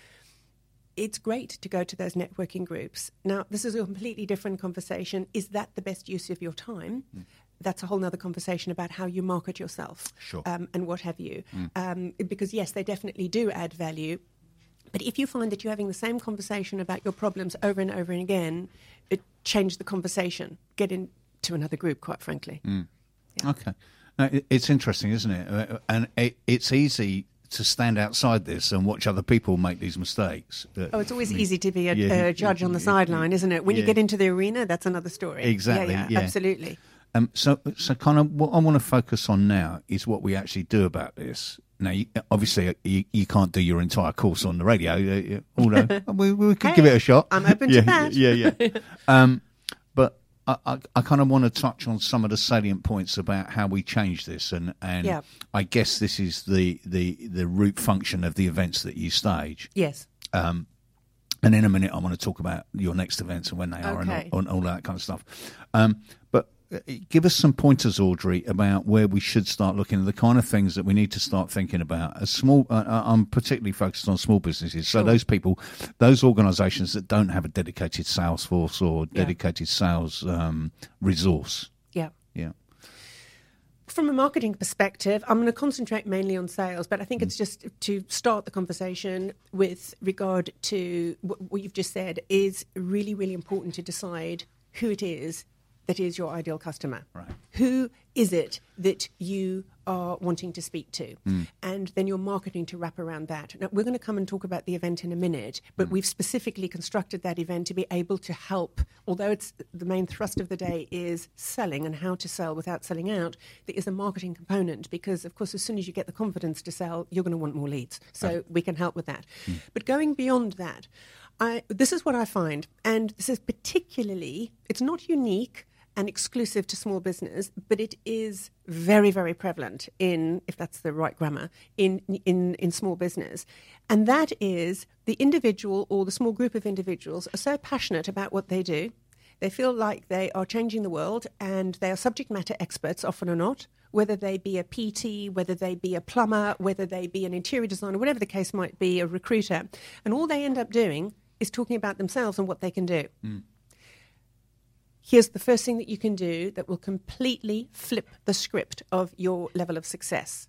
it's great to go to those networking groups. Now, this is a completely different conversation. Is that the best use of your time? Mm. That's a whole nother conversation about how you market yourself, sure. um, and what have you. Mm. Um, because, yes, they definitely do add value. But if you find that you're having the same conversation about your problems over and over and again, it change the conversation. Get into another group, quite frankly. Mm. Yeah. Okay. Now, it's interesting, isn't it? And it, it's easy to stand outside this and watch other people make these mistakes. Oh, it's always I mean, easy to be a, yeah, a judge on the sideline, isn't it? When yeah. you get into the arena, that's another story. Exactly. Yeah, yeah, yeah. absolutely. Um, so, so kind of what I want to focus on now is what we actually do about this. Now, you, obviously, you, you can't do your entire course on the radio, although we, we could hey, give it a shot. I'm open yeah, to that. Yeah, yeah. yeah. um, but I, I, I kind of want to touch on some of the salient points about how we change this, and, and yeah. I guess this is the, the, the root function of the events that you stage. Yes. Um, and in a minute, I want to talk about your next events and when they are, okay. and, all, and all that kind of stuff. Um, but give us some pointers, Audrey, about where we should start looking at the kind of things that we need to start thinking about. As small, uh, I'm particularly focused on small businesses. Sure. So those people, those organisations that don't have a dedicated sales force or dedicated yeah. sales um, resource. Yeah. Yeah. From a marketing perspective, I'm going to concentrate mainly on sales, but I think mm. it's just to start the conversation with regard to what you've just said is really, really important to decide who it is that is your ideal customer. Right. Who is it that you are wanting to speak to. Mm. And then your marketing to wrap around that. Now, we're going to come and talk about the event in a minute, but mm. we've specifically constructed that event to be able to help, although it's the main thrust of the day is selling and how to sell without selling out, there is a marketing component because, of course, as soon as you get the confidence to sell, you're going to want more leads. So right. we can help with that. Mm. But going beyond that, I, this is what I find, and this is particularly, it's not unique and exclusive to small business, but it is very, very prevalent in, if that's the right grammar, in, in, in small business. And that is the individual or the small group of individuals are so passionate about what they do. They feel like they are changing the world and they are subject matter experts, often or not, whether they be a P T, whether they be a plumber, whether they be an interior designer, whatever the case might be, a recruiter. And all they end up doing is talking about themselves and what they can do. Mm. Here's the first thing that you can do that will completely flip the script of your level of success.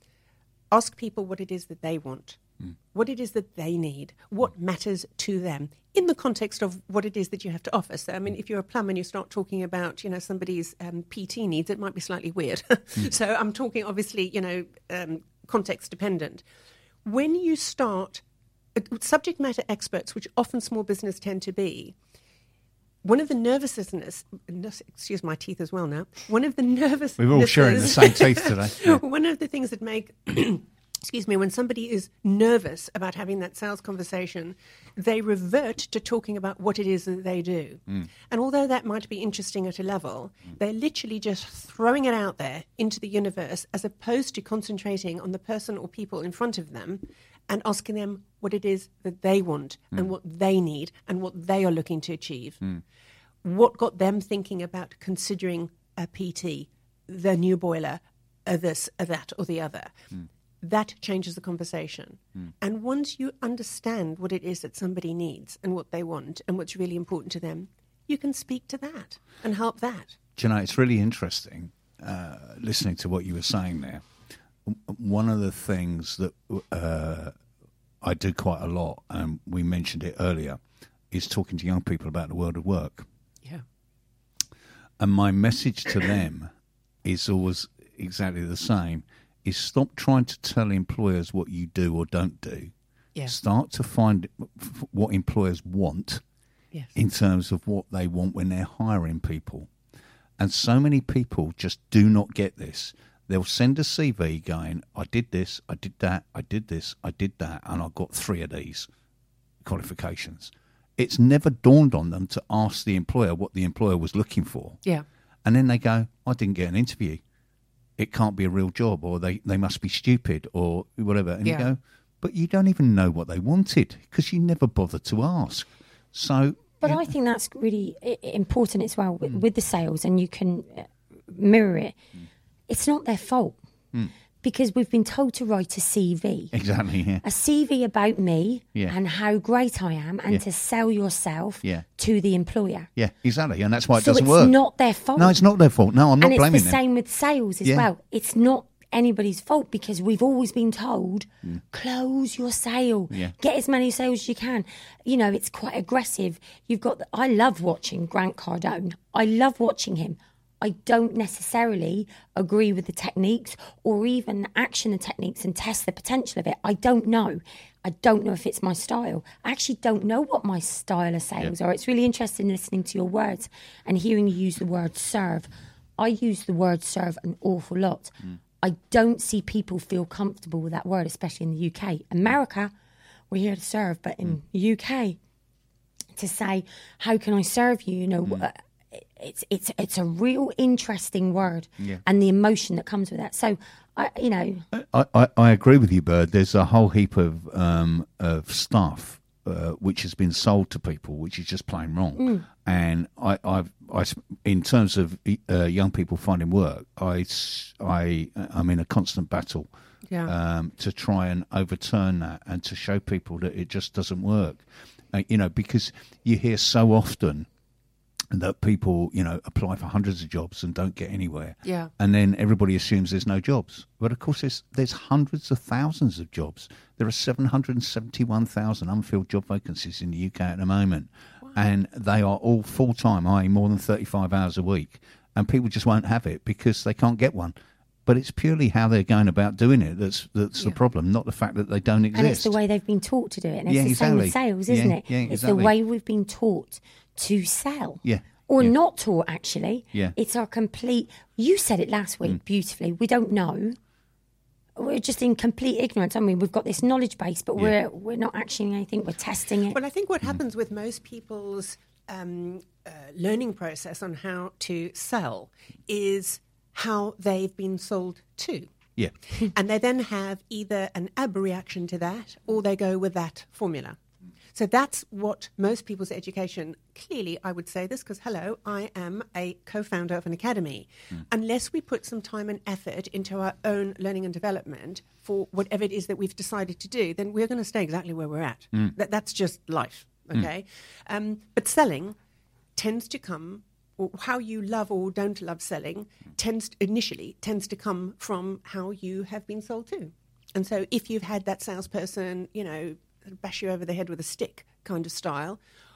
Ask people what it is that they want, mm. what it is that they need, what matters to them in the context of what it is that you have to offer. So, I mean, if you're a plumber and you start talking about, you know, somebody's um, P T needs, it might be slightly weird. mm. So I'm talking, obviously, you know, um, context dependent. When you start, uh, subject matter experts, which often small business tend to be, one of the nervousness, excuse my teeth as well now, one of the nervousness... We're all sharing the same teeth today. Yeah. One of the things that make, excuse me, when somebody is nervous about having that sales conversation, they revert to talking about what it is that they do. Mm. And although that might be interesting at a level, mm. they're literally just throwing it out there into the universe as opposed to concentrating on the person or people in front of them and asking them what it is that they want mm. and what they need and what they are looking to achieve. Mm. What got them thinking about considering a P T, the new boiler, or this, or that, or the other. Mm. That changes the conversation. Mm. And once you understand what it is that somebody needs and what they want and what's really important to them, you can speak to that and help that. Do you know, it's really interesting uh, listening to what you were saying there. One of the things that uh, I do quite a lot, and we mentioned it earlier, is talking to young people about the world of work. Yeah. And my message to them is always exactly the same, is stop trying to tell employers what you do or don't do. Yeah. Start to find what employers want yes. in terms of what they want when they're hiring people. And so many people just do not get this. They'll send a C V going, I did this, I did that, I did this, I did that, and I got three of these qualifications. It's never dawned on them to ask the employer what the employer was looking for. Yeah. And then they go, I didn't get an interview. It can't be a real job, or they, they must be stupid, or whatever. And yeah. you go, but you don't even know what they wanted because you never bothered to ask. So, But yeah. I think that's really important as well with, mm. with the sales, and you can mirror it. Mm. It's not their fault mm. because we've been told to write a C V. Exactly, yeah. A C V about me yeah. and how great I am, and yeah. to sell yourself yeah. to the employer. Yeah, exactly, and that's why it so doesn't it's work. It's not their fault. No, it's not their fault. No, I'm not and blaming them. And it's the them. same with sales as yeah. well. It's not anybody's fault because we've always been told, mm. close your sale, yeah. get as many sales as you can. You know, it's quite aggressive. You've got. The, I love watching Grant Cardone. I love watching him. I don't necessarily agree with the techniques or even action the techniques and test the potential of it. I don't know. I don't know if it's my style. I actually don't know what my style of sales yeah. are. It's really interesting listening to your words and hearing you use the word serve. I use the word serve an awful lot. Mm. I don't see people feel comfortable with that word, especially in the U K. America, we're here to serve, but in mm. the U K, to say, how can I serve you? You know, mm. uh, it's it's it's a real interesting word, yeah. and the emotion that comes with that. So, I, you know, I, I, I agree with you, Bird. There's a whole heap of um, of stuff uh, which has been sold to people, which is just plain wrong. Mm. And I, I've, I, in terms of uh, young people finding work, I, I, I'm in a constant battle yeah. um, to try and overturn that and to show people that it just doesn't work. Uh, you know, because you hear so often that people, you know, apply for hundreds of jobs and don't get anywhere. Yeah. And then everybody assumes there's no jobs. But of course, there's, there's hundreds of thousands of jobs. There are seven hundred seventy-one thousand unfilled job vacancies in the U K at the moment. Wow. And they are all full-time, that is more than thirty-five hours a week. And people just won't have it because they can't get one. But it's purely how they're going about doing it that's that's Yeah. the problem, not the fact that they don't exist. And it's the way they've been taught to do it. And it's Yeah, the exactly. same with sales, isn't Yeah, it? yeah, It's exactly. the way we've been taught to sell. Yeah, Or yeah. not taught, actually. Yeah. It's our complete... You said it last week Mm. beautifully. We don't know. We're just in complete ignorance. I mean, we've got this knowledge base, but we're we're not actioning anything. We're testing it. Well, I think what happens with most people's um, uh, learning process on how to sell is how they've been sold to. Yeah, And they then have either an ab reaction to that or they go with that formula. So that's what most people's education, clearly I would say this because, hello, I am a co-founder of an academy. Mm. Unless we put some time and effort into our own learning and development for whatever it is that we've decided to do, then we're going to stay exactly where we're at. Mm. That, that's just life, okay? Mm. Um, but selling tends to come, or how you love or don't love selling tends initially tends to come from how you have been sold to. And so if you've had that salesperson, you know, bash you over the head with a stick kind of style,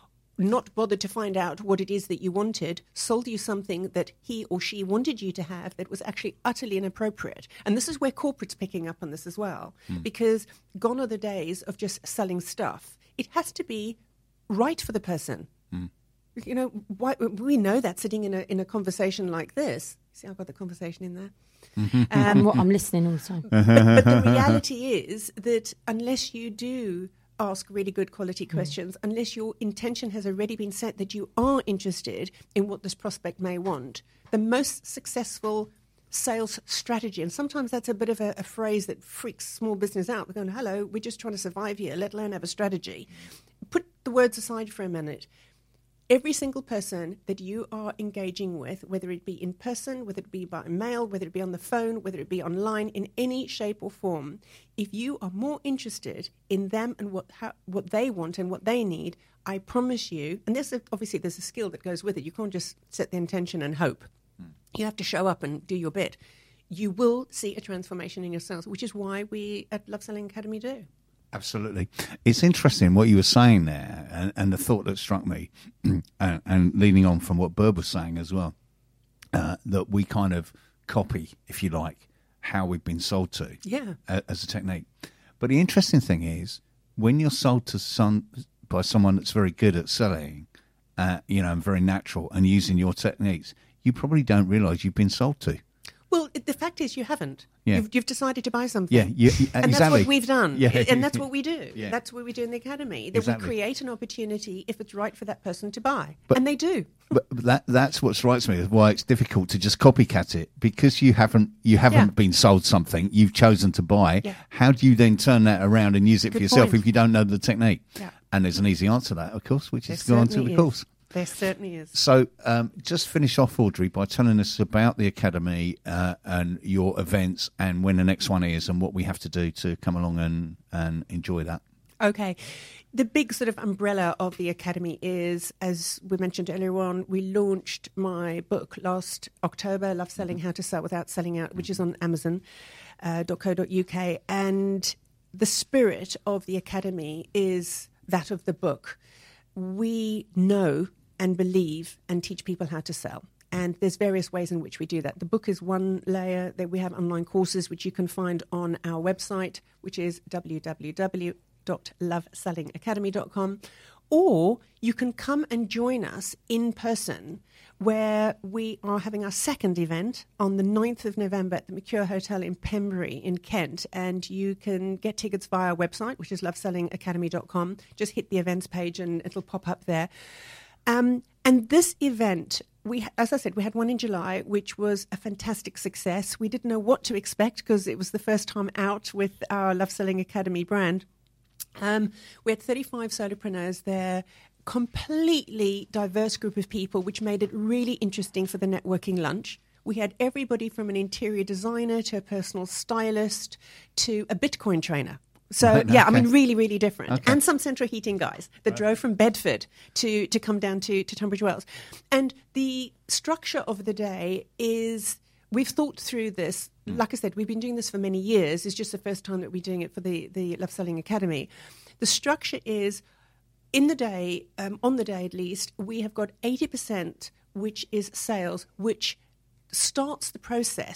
not bothered to find out what it is that you wanted, sold you something that he or she wanted you to have that was actually utterly inappropriate. And this is where corporate's picking up on this as well, mm. because gone are the days of just selling stuff. It has to be right for the person. Mm. You know, why, we know that sitting in a in a conversation like this. See, I've got the conversation in there. Mm-hmm. Um, well, I'm listening all the time. But, but the reality is that unless you do ask really good quality questions, mm. unless your intention has already been set that you are interested in what this prospect may want, the most successful sales strategy, and sometimes that's a bit of a, a phrase that freaks small business out. We're going, hello, we're just trying to survive here, let alone have a strategy. Put the words aside for a minute. Every single person that you are engaging with, whether it be in person, whether it be by mail, whether it be on the phone, whether it be online, in any shape or form, if you are more interested in them and what how, what they want and what they need, I promise you, and there's a, obviously there's a skill that goes with it. You can't just set the intention and hope. Mm. You have to show up and do your bit. You will see a transformation in your sales, which is why we at Love Selling Academy do. Absolutely. It's interesting what you were saying there, and, and the thought that struck me, and, and leading on from what Berb was saying as well, uh, that we kind of copy, if you like, how we've been sold to yeah. uh, as a technique. But the interesting thing is, when you're sold to some by someone that's very good at selling, uh, you know, and very natural and using your techniques, you probably don't realise you've been sold to. Well, the fact is you haven't. Yeah. You've, you've decided to buy something. Yeah, you, exactly. And that's what we've done. Yeah. And that's what we do. Yeah. That's what we do in the academy. That exactly. we create an opportunity if it's right for that person to buy. But, and they do. But that that's what strikes me, is why it's difficult to just copycat it, because you haven't you haven't yeah. been sold something, you've chosen to buy. Yeah. How do you then turn that around and use it Good for yourself point. if you don't know the technique? Yeah. And there's an easy answer to that, of course, which There is go on to certainly the is. course. There certainly is. So um, just finish off, Audrey, by telling us about the Academy uh, and your events and when the next one is and what we have to do to come along and, and enjoy that. Okay. The big sort of umbrella of the Academy is, as we mentioned earlier on, we launched my book last October, Love Selling, How to Sell Without Selling Out, which is on amazon dot co dot uk. And the spirit of the Academy is that of the book. We know and believe and teach people how to sell. And there's various ways in which we do that. The book is one layer. That we have online courses, which you can find on our website, which is w w w dot love selling academy dot com. Or you can come and join us in person, where we are having our second event on the ninth of November at the Mercure Hotel in Pembury in Kent. And you can get tickets via our website, which is love selling academy dot com. Just hit the events page and it'll pop up there. Um, and this event, we, as I said, we had one in July, which was a fantastic success. We didn't know what to expect because it was the first time out with our Love Selling Academy brand. Um, we had thirty-five solopreneurs there, completely diverse group of people, which made it really interesting for the networking lunch. We had everybody from an interior designer to a personal stylist to a Bitcoin trainer. So, Right, yeah, okay. I mean, really, really different. Okay. And some central heating guys that Right. drove from Bedford to, to come down to, to Tunbridge Wells. And the structure of the day is, we've thought through this. Mm. Like I said, we've been doing this for many years. It's just the first time that we're doing it for the, the Love Selling Academy. The structure is, in the day, um, on the day at least, we have got eighty percent, which is sales, which starts the process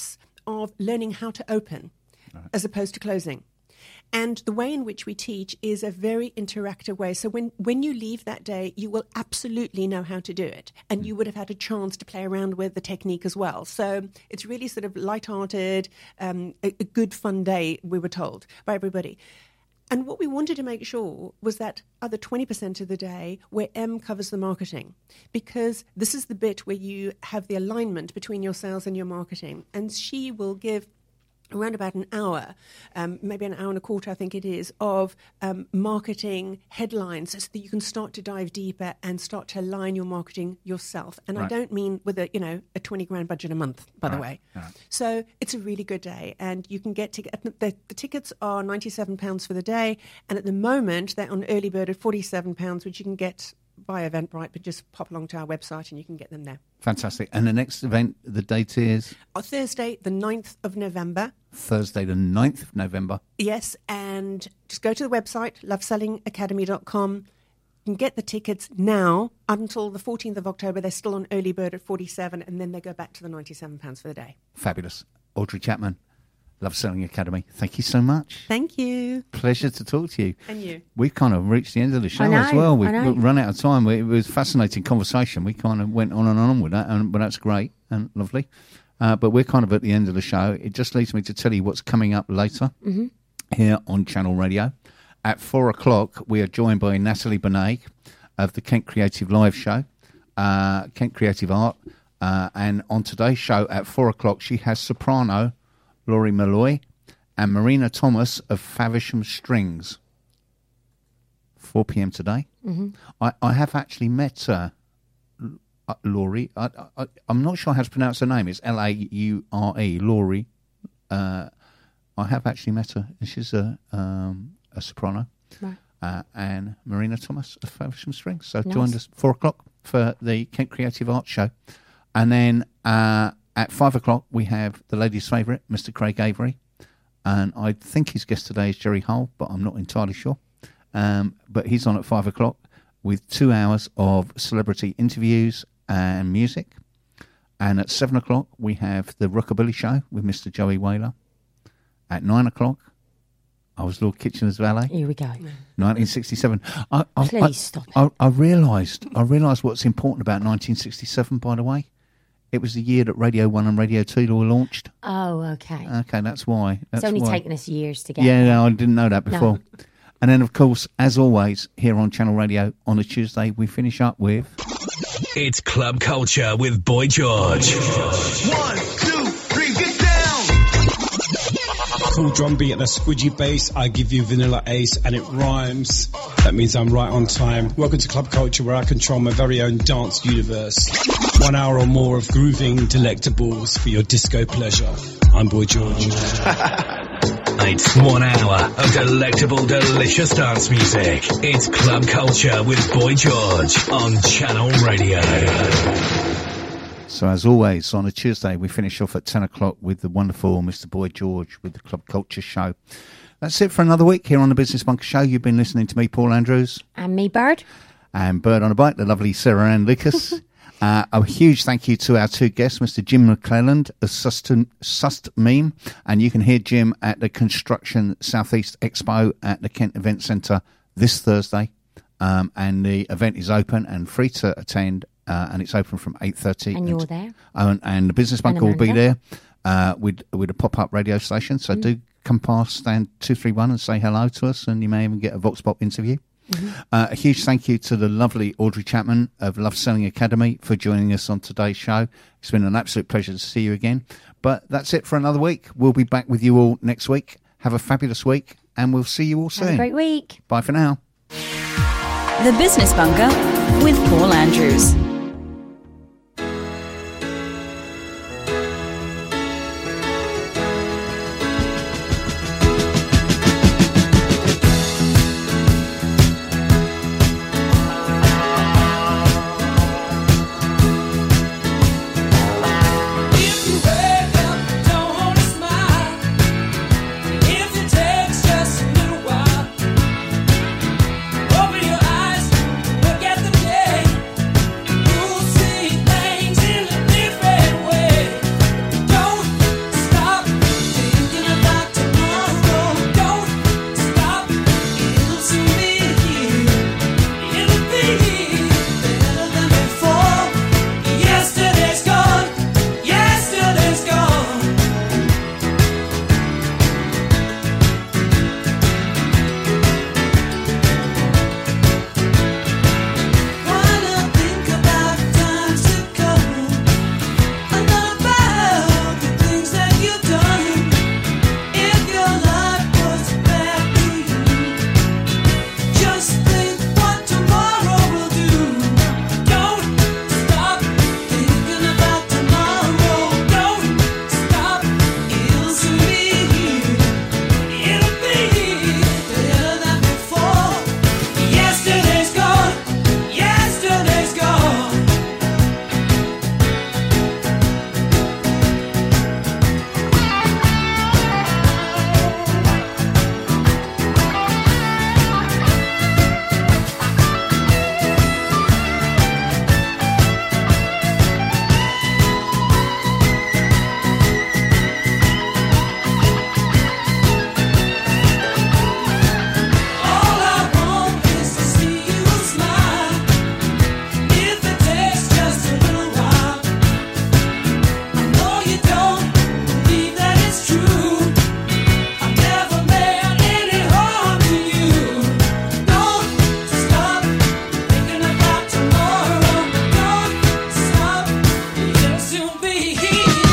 of learning how to open right. as opposed to closing. And the way in which we teach is a very interactive way. So when, when you leave that day, you will absolutely know how to do it. And you would have had a chance to play around with the technique as well. So it's really sort of lighthearted, um, a, a good fun day, we were told by everybody. And what we wanted to make sure was that other twenty percent of the day where M covers the marketing, because this is the bit where you have the alignment between your sales and your marketing. And she will give around about an hour, um, maybe an hour and a quarter, I think it is, of um, marketing headlines so that you can start to dive deeper and start to align your marketing yourself. And right. I don't mean with a, you know, a twenty grand budget a month, by right. the way. Right. So it's a really good day. And you can get to the, the tickets are ninety-seven pounds for the day. And at the moment, they're on early bird at forty-seven pounds, which you can get by Eventbrite, but just pop along to our website and you can get them there. Fantastic. And the next event, the date is? On Thursday, the ninth of November. Thursday, the ninth of November. Yes, and just go to the website, love selling academy dot com. You can get the tickets now until the fourteenth of October. They're still on early bird at forty-seven, and then they go back to the ninety-seven pounds for the day. Fabulous. Audrey Chapman, Love Selling Academy. Thank you so much. Thank you. Pleasure to talk to you. And you. We've kind of reached the end of the show I know, as well. We've I know. run out of time. It was a fascinating conversation. We kind of went on and on with that, and, but that's great and lovely. Uh, but we're kind of at the end of the show. It just leads me to tell you what's coming up later mm-hmm. here on Channel Radio. At four o'clock, we are joined by Natalie Benet of the Kent Creative Live Show, uh, Kent Creative Art. Uh, and on today's show at four o'clock, she has soprano Laurie Malloy and Marina Thomas of Faversham Strings. four p.m. today. Mm-hmm. I, I have actually met uh, uh, Laurie. I, I, I'm not sure how to pronounce her name. It's L A U R E, Laurie. Uh, I have actually met her. She's a, um, a soprano. Right. Uh, and Marina Thomas of Faversham Strings. So nice. Join us four o'clock for the Kent Creative Arts Show. And then uh, at five o'clock, we have the ladies' favourite, Mister Craig Avery. And I think his guest today is Jerry Hull, but I'm not entirely sure. Um, but he's on at five o'clock with two hours of celebrity interviews and music. And at seven o'clock, we have the Rockabilly Show with Mister Joey Whaler. At nine o'clock, I was Lord Kitchener's valet. Here we go. nineteen sixty-seven. I, I, Please I, stop it. I, I realised I realised what's important about nineteen sixty-seven, by the way. It was the year that Radio one and Radio two were launched. Oh, okay. Okay, that's why. That's it's only why. taken us years to get Yeah, there. no, I didn't know that before. No. And then, of course, as always, here on Channel Radio, on a Tuesday, we finish up with... It's Club Culture with Boy George. One, two, three, get down! Cool drum beat and a squidgy bass. I give you Vanilla Ace and it rhymes. That means I'm right on time. Welcome to Club Culture, where I control my very own dance universe. One hour or more of grooving delectables for your disco pleasure. I'm Boy George. It's one hour of delectable, delicious dance music. It's Club Culture with Boy George on Channel Radio. So as always, on a Tuesday, we finish off at ten o'clock with the wonderful Mister Boy George with the Club Culture Show. That's it for another week here on the Business Bunker Show. You've been listening to me, Paul Andrews. And me, Bird. And Bird on a Bike, the lovely Sarah Ann Lucas. uh, a huge thank you to our two guests, Mister Jim McClelland of Sust, Sust Meme. And you can hear Jim at the Construction Southeast Expo at the Kent Event Centre this Thursday. Um, and the event is open and free to attend. Uh, and it's open from eight thirty. And you're there. Uh, and, and the Business Bunker will be there uh, with with a pop-up radio station. So mm. do come past stand two three one and say hello to us, and you may even get a Vox Pop interview. Mm-hmm. Uh, a huge thank you to the lovely Audrey Chapman of Love Selling Academy for joining us on today's show. It's been an absolute pleasure to see you again. But that's it for another week. We'll be back with you all next week. Have a fabulous week, and we'll see you all soon. Have a great week. Bye for now. The Business Bunker with Paul Andrews. Open your eyes, look at the day. be.